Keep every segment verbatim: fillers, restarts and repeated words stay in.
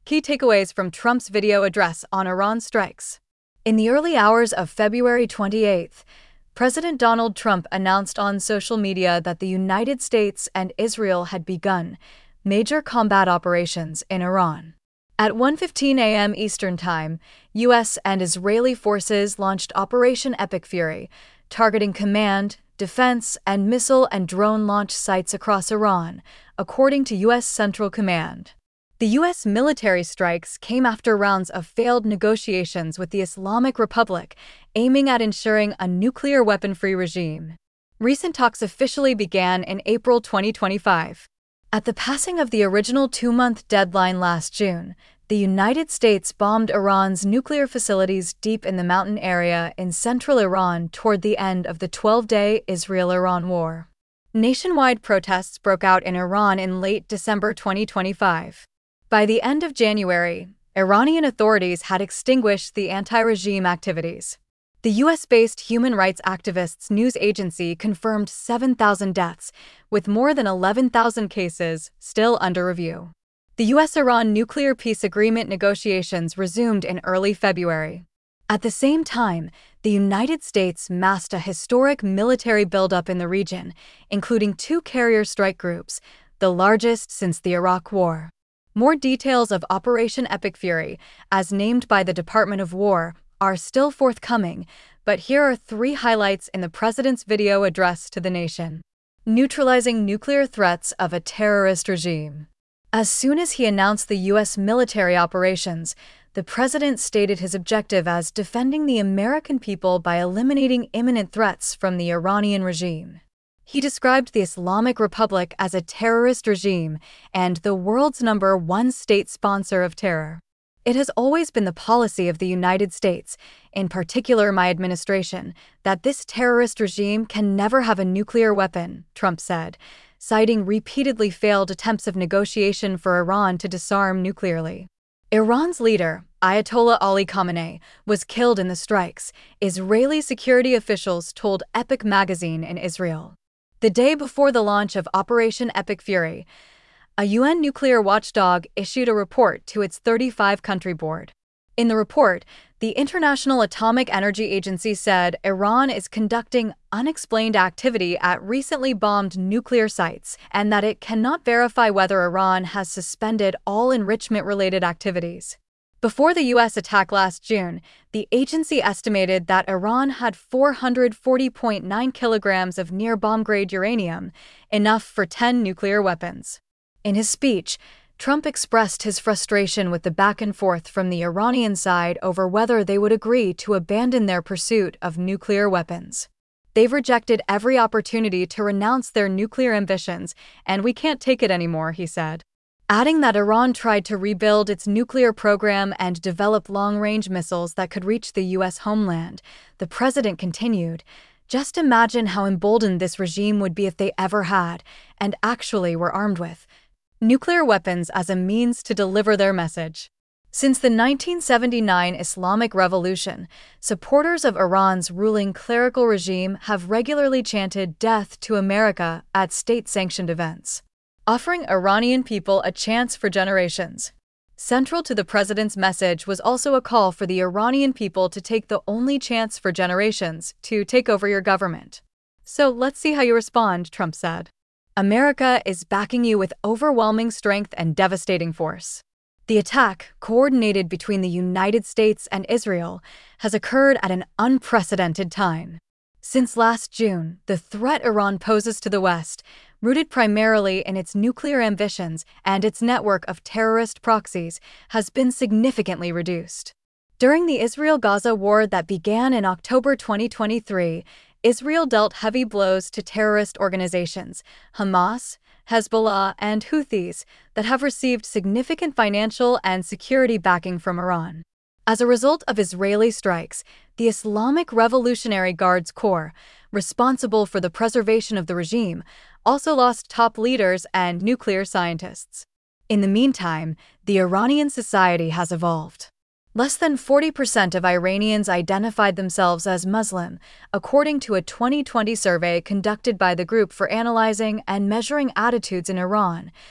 Key takeaways from Trump's video address on Iran strikes. In the early hours of February twenty-eighth, President Donald Trump announced on social media that the United States and Israel had begun major combat operations in Iran. At one fifteen a m Eastern Time, U S and Israeli forces launched Operation Epic Fury, targeting command, defense, and missile and drone launch sites across Iran, according to U S Central Command. The U S military strikes came after rounds of failed negotiations with the Islamic Republic, aiming at ensuring a nuclear weapon-free regime. Recent talks officially began in April twenty twenty-five. At the passing of the original two-month deadline last June, the United States bombed Iran's nuclear facilities deep in the mountain area in central Iran toward the end of the twelve-day Israel-Iran war. Nationwide protests broke out in Iran in late December twenty twenty-five. By the end of January, Iranian authorities had extinguished the anti-regime activities. The U S-based human rights activists news agency confirmed seven thousand deaths, with more than eleven thousand cases still under review. The U S-Iran nuclear peace agreement negotiations resumed in early February. At the same time, the United States massed a historic military buildup in the region, including two carrier strike groups, the largest since the Iraq War. More details of Operation Epic Fury, as named by the Department of War, are still forthcoming, but here are three highlights in the president's video address to the nation. Neutralizing nuclear threats of a terrorist regime. As soon as he announced the U S military operations, the president stated his objective as defending the American people by eliminating imminent threats from the Iranian regime. He described the Islamic Republic as a terrorist regime and the world's number one state sponsor of terror. It has always been the policy of the United States, in particular my administration, that this terrorist regime can never have a nuclear weapon, Trump said, citing repeatedly failed attempts of negotiation for Iran to disarm nuclearly. Iran's leader, Ayatollah Ali Khamenei, was killed in the strikes, Israeli security officials told Epic magazine in Israel. The day before the launch of Operation Epic Fury, a U N nuclear watchdog issued a report to its thirty-five country board. In the report, the International Atomic Energy Agency said Iran is conducting unexplained activity at recently bombed nuclear sites and that it cannot verify whether Iran has suspended all enrichment-related activities. Before the U S attack last June, the agency estimated that Iran had four hundred forty point nine kilograms of near-bomb-grade uranium, enough for ten nuclear weapons. In his speech, Trump expressed his frustration with the back and forth from the Iranian side over whether they would agree to abandon their pursuit of nuclear weapons. They've rejected every opportunity to renounce their nuclear ambitions, and we can't take it anymore, he said. Adding that Iran tried to rebuild its nuclear program and develop long-range missiles that could reach the U S homeland, the president continued, "Just imagine how emboldened this regime would be if they ever had, and actually were armed with, nuclear weapons as a means to deliver their message." Since the nineteen seventy-nine Islamic Revolution, supporters of Iran's ruling clerical regime have regularly chanted "Death to America" at state-sanctioned events, offering Iranian people a chance for generations. Central to the president's message was also a call for the Iranian people to take the only chance for generations to take over your government. "So let's see how you respond," Trump said. "America is backing you with overwhelming strength and devastating force." The attack, coordinated between the United States and Israel, has occurred at an unprecedented time. Since last June, the threat Iran poses to the West, rooted primarily in its nuclear ambitions and its network of terrorist proxies, has been significantly reduced. During the Israel-Gaza war that began in October twenty twenty-three, Israel dealt heavy blows to terrorist organizations, Hamas, Hezbollah, and Houthis, that have received significant financial and security backing from Iran. As a result of Israeli strikes, the Islamic Revolutionary Guards Corps, responsible for the preservation of the regime, also lost top leaders and nuclear scientists. In the meantime, the Iranian society has evolved. Less than forty percent of Iranians identified themselves as Muslim, according to a twenty twenty survey conducted by the Group for Analyzing and Measuring Attitudes in Iran,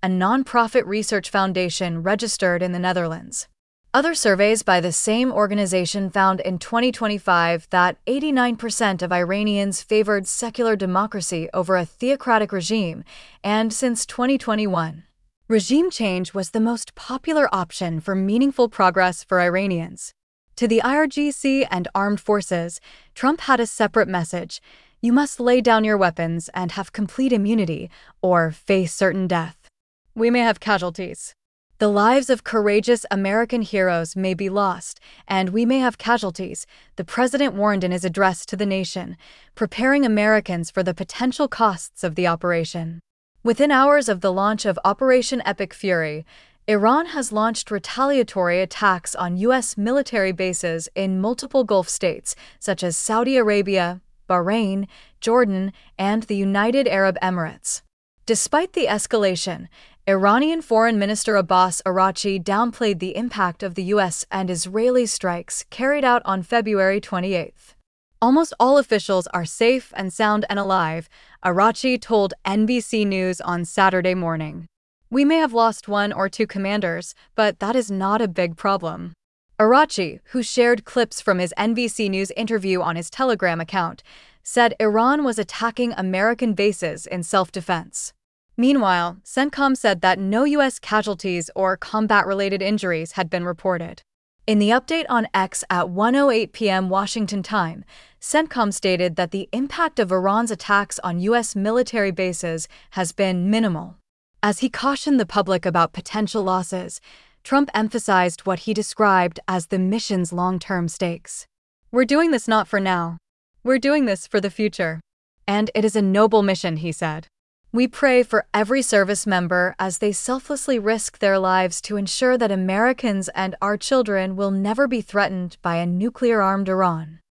a nonprofit research foundation registered in the Netherlands. Other surveys by the same organization found in twenty twenty-five that eighty-nine percent of Iranians favored secular democracy over a theocratic regime, and since twenty twenty-one, regime change was the most popular option for meaningful progress for Iranians. To the I R G C and armed forces, Trump had a separate message: you must lay down your weapons and have complete immunity, or face certain death. We may have casualties. The lives of courageous American heroes may be lost, and we may have casualties, the president warned in his address to the nation, preparing Americans for the potential costs of the operation. Within hours of the launch of Operation Epic Fury, Iran has launched retaliatory attacks on U S military bases in multiple Gulf states, such as Saudi Arabia, Bahrain, Jordan, and the United Arab Emirates. Despite the escalation, Iranian Foreign Minister Abbas Araghchi downplayed the impact of the U S and Israeli strikes carried out on February twenty-eighth. Almost all officials are safe and sound and alive, Araghchi told N B C News on Saturday morning. We may have lost one or two commanders, but that is not a big problem. Araghchi, who shared clips from his N B C News interview on his Telegram account, said Iran was attacking American bases in self-defense. Meanwhile, CENTCOM said that no U S casualties or combat-related injuries had been reported. In the update on X at one oh eight p m Washington time, CENTCOM stated that the impact of Iran's attacks on U S military bases has been minimal. As he cautioned the public about potential losses, Trump emphasized what he described as the mission's long-term stakes. We're doing this not for now. We're doing this for the future. And it is a noble mission, he said. We pray for every service member as they selflessly risk their lives to ensure that Americans and our children will never be threatened by a nuclear-armed Iran.